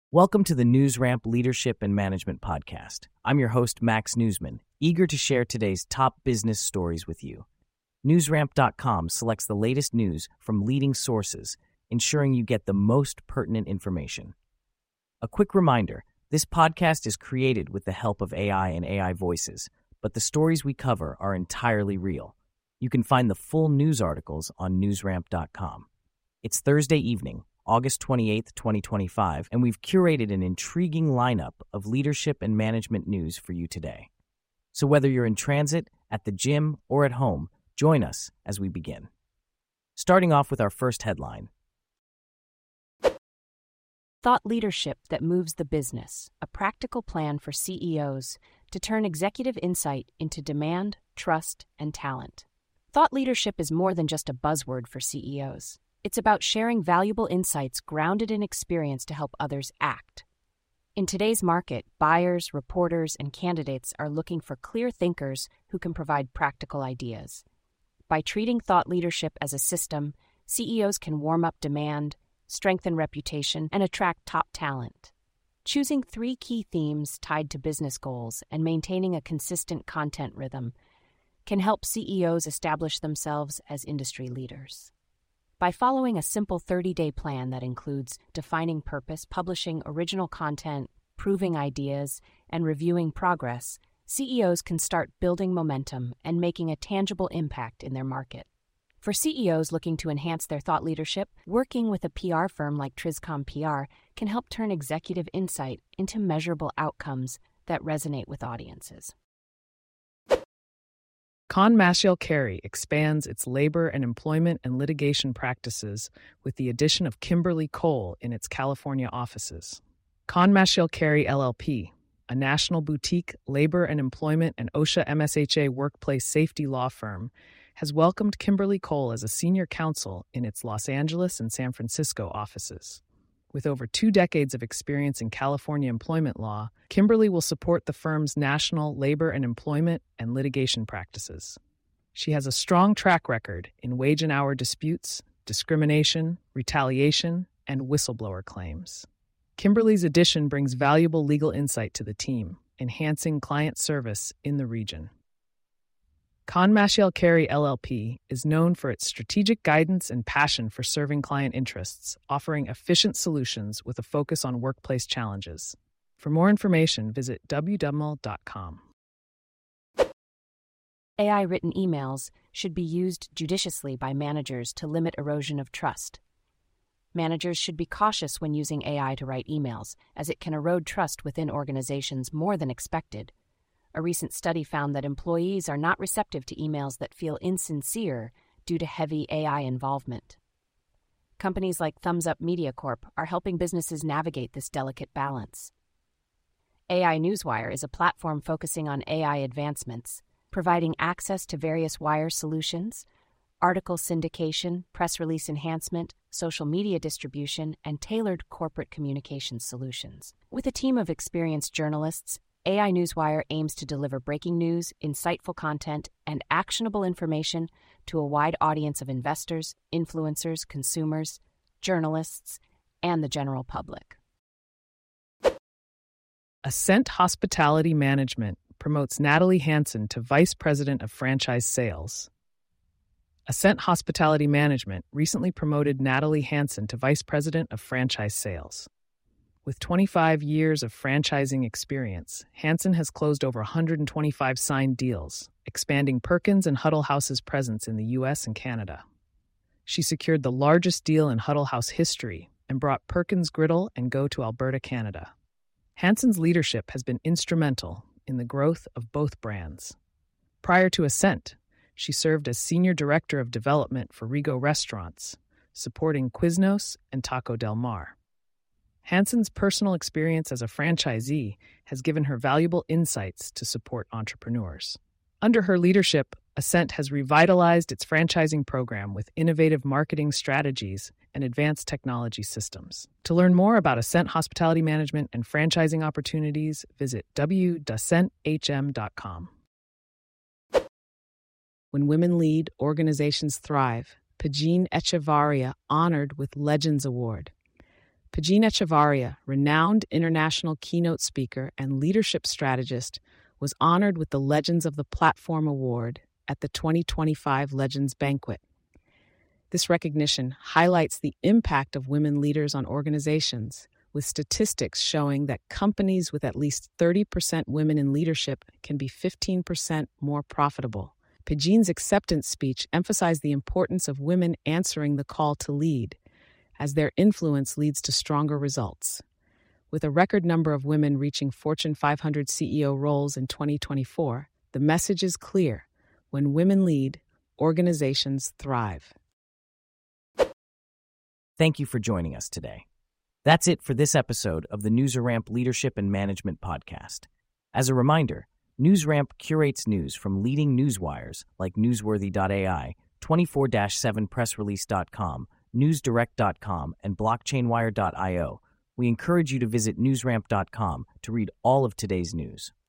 Welcome to the NewsRamp Leadership and Management Podcast. I'm your host, Max Newsman, eager to share today's top business stories with you. NewsRamp.com selects the latest news from leading sources, ensuring you get the most pertinent information. A quick reminder, this podcast is created with the help of AI and AI voices, but the stories we cover are entirely real. You can find the full news articles on NewsRamp.com. It's Thursday evening, August 28th, 2025, and we've curated an intriguing lineup of leadership and management news for you today. So whether you're in transit, at the gym, or at home, join us as we begin. Starting off with our first headline. Thought leadership that moves the business, a practical plan for CEOs to turn executive insight into demand, trust, and talent. Thought leadership is more than just a buzzword for CEOs. It's about sharing valuable insights grounded in experience to help others act. In today's market, buyers, reporters, and candidates are looking for clear thinkers who can provide practical ideas. By treating thought leadership as a system, CEOs can warm up demand, strengthen reputation, and attract top talent. Choosing 3 key themes tied to business goals and maintaining a consistent content rhythm can help CEOs establish themselves as industry leaders. By following a simple 30-day plan that includes defining purpose, publishing original content, proving ideas, and reviewing progress, CEOs can start building momentum and making a tangible impact in their market. For CEOs looking to enhance their thought leadership, working with a PR firm like Triscom PR can help turn executive insight into measurable outcomes that resonate with audiences. Conn Masciel Carey expands its labor and employment and litigation practices with the addition of Kimberly Cole in its California offices. Conn Masciel Carey LLP, a national boutique labor and employment and OSHA MSHA workplace safety law firm, has welcomed Kimberly Cole as a senior counsel in its Los Angeles and San Francisco offices. With over 2 decades of experience in California employment law, Kimberly will support the firm's national labor and employment and litigation practices. She has a strong track record in wage and hour disputes, discrimination, retaliation, and whistleblower claims. Kimberly's addition brings valuable legal insight to the team, enhancing client service in the region. Conn Masciel Carey LLP is known for its strategic guidance and passion for serving client interests, offering efficient solutions with a focus on workplace challenges. For more information, visit wduml.com. AI-written emails should be used judiciously by managers to limit erosion of trust. Managers should be cautious when using AI to write emails, as it can erode trust within organizations more than expected. A recent study found that employees are not receptive to emails that feel insincere due to heavy AI involvement. Companies like Thumbs Up Media Corp are helping businesses navigate this delicate balance. AI Newswire is a platform focusing on AI advancements, providing access to various wire solutions, article syndication, press release enhancement, social media distribution, and tailored corporate communications solutions. With a team of experienced journalists, AI Newswire aims to deliver breaking news, insightful content, and actionable information to a wide audience of investors, influencers, consumers, journalists, and the general public. Ascent Hospitality Management promotes Natalie Hansen to Vice President of Franchise Sales. Ascent Hospitality Management recently promoted Natalie Hansen to Vice President of Franchise Sales. With 25 years of franchising experience, Hansen has closed over 125 signed deals, expanding Perkins and Huddle House's presence in the U.S. and Canada. She secured the largest deal in Huddle House history and brought Perkins Griddle and Go to Alberta, Canada. Hansen's leadership has been instrumental in the growth of both brands. Prior to Ascent, she served as Senior Director of Development for Rigo Restaurants, supporting Quiznos and Taco Del Mar. Hansen's personal experience as a franchisee has given her valuable insights to support entrepreneurs. Under her leadership, Ascent has revitalized its franchising program with innovative marketing strategies and advanced technology systems. To learn more about Ascent Hospitality Management and franchising opportunities, visit www.ascenthm.com. When women lead, organizations thrive. Pajine Echevarria honored with Legends Award. Pegina Chavarria, renowned international keynote speaker and leadership strategist, was honored with the Legends of the Platform Award at the 2025 Legends Banquet. This recognition highlights the impact of women leaders on organizations, with statistics showing that companies with at least 30% women in leadership can be 15% more profitable. Pegina's acceptance speech emphasized the importance of women answering the call to lead, as their influence leads to stronger results. With a record number of women reaching Fortune 500 CEO roles in 2024, the message is clear: when women lead, organizations thrive. Thank you for joining us today. That's it for this episode of the NewsRamp Leadership and Management Podcast. As a reminder, NewsRamp curates news from leading newswires like Newsworthy.ai, 24/7pressrelease.com, newsdirect.com, and blockchainwire.io. We encourage you to visit newsramp.com to read all of today's news.